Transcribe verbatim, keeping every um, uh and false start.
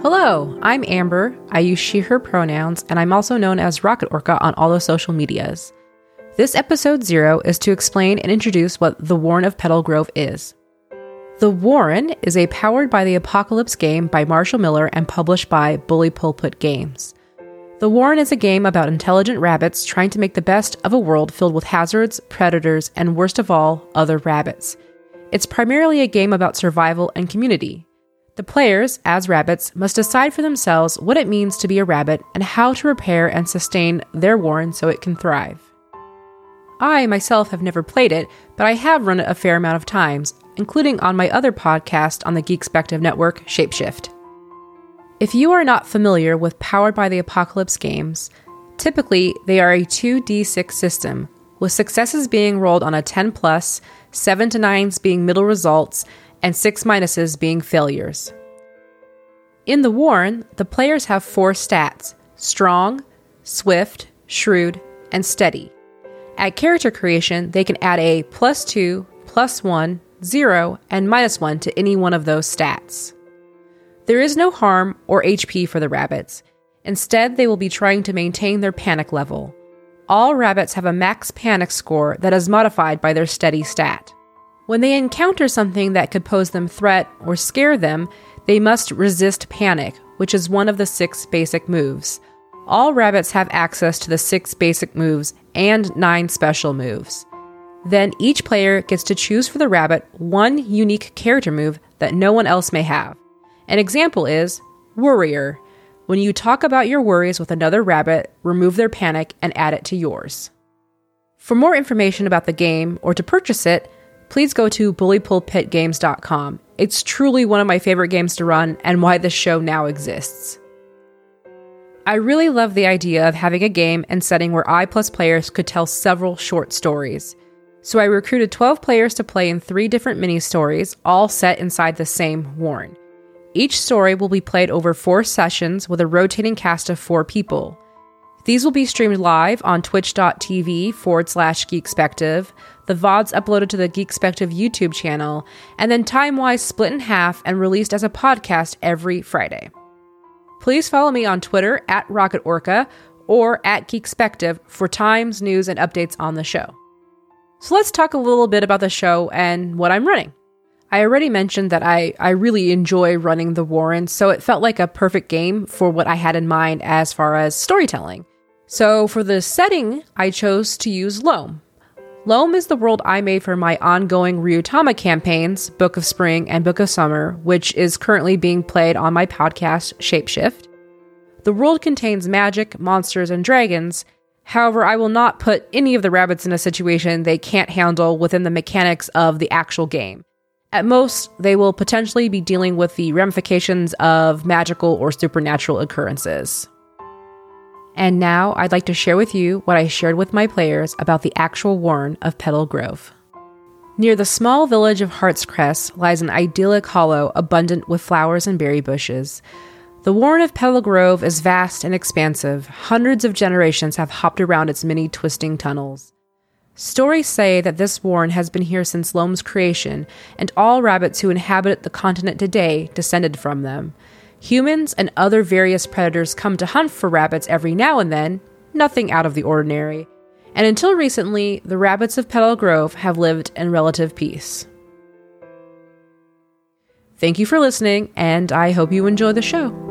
Hello, I'm Amber. I use she, her pronouns, and I'm also known as Rocket Orca on all the social medias. This episode zero is to explain and introduce what The Warren of Petal Grove is. The Warren is a powered by the apocalypse game by Marshall Miller and published by Bully Pulpit Games. The Warren is a game about intelligent rabbits trying to make the best of a world filled with hazards, predators, and worst of all, other rabbits. It's primarily a game about survival and community. The players, as rabbits, must decide for themselves what it means to be a rabbit and how to repair and sustain their warren so it can thrive. I, myself, have never played it, but I have run it a fair amount of times, including on my other podcast on the Geekspective Network, Shapeshift. If you are not familiar with Powered by the Apocalypse games, typically they are a two d six system, with successes being rolled on a ten plus, seven to nines being middle results, and six minuses being failures. In the Warren, the players have four stats: strong, swift, shrewd, and steady. At character creation, they can add a plus two, plus one, zero, and minus one to any one of those stats. There is no harm or H P for the rabbits. Instead, they will be trying to maintain their panic level. All rabbits have a max panic score that is modified by their steady stat. When they encounter something that could pose them threat or scare them, they must resist panic, which is one of the six basic moves. All rabbits have access to the six basic moves and nine special moves. Then each player gets to choose for the rabbit one unique character move that no one else may have. An example is Worrier. When you talk about your worries with another rabbit, remove their panic and add it to yours. For more information about the game or to purchase it, please go to bully pulpit games dot com. It's truly one of my favorite games to run and why this show now exists. I really love the idea of having a game and setting where I plus players could tell several short stories. So I recruited twelve players to play in three different mini-stories, all set inside the same Warren. Each story will be played over four sessions with a rotating cast of four people. These will be streamed live on twitch.tv forward slash Geekspective, the V O Ds uploaded to the Geekspective YouTube channel, and then time-wise split in half and released as a podcast every Friday. Please follow me on Twitter at Rocket Orca or at Geekspective for times, news, and updates on the show. So let's talk a little bit about the show and what I'm running. I already mentioned that I, I really enjoy running the Warren, so it felt like a perfect game for what I had in mind as far as storytelling. So for the setting, I chose to use Loam. Loam is the world I made for my ongoing Ryutama campaigns, Book of Spring and Book of Summer, which is currently being played on my podcast, Shapeshift. The world contains magic, monsters, and dragons. However, I will not put any of the rabbits in a situation they can't handle within the mechanics of the actual game. At most, they will potentially be dealing with the ramifications of magical or supernatural occurrences. And now, I'd like to share with you what I shared with my players about the actual Warren of Petal Grove. Near the small village of Heartscrest lies an idyllic hollow abundant with flowers and berry bushes. The Warren of Petal Grove is vast and expansive. Hundreds of generations have hopped around its many twisting tunnels. Stories say that this warren has been here since Loam's creation, and all rabbits who inhabit the continent today descended from them. Humans and other various predators come to hunt for rabbits every now and then, nothing out of the ordinary. And until recently, the rabbits of Petal Grove have lived in relative peace. Thank you for listening, and I hope you enjoy the show.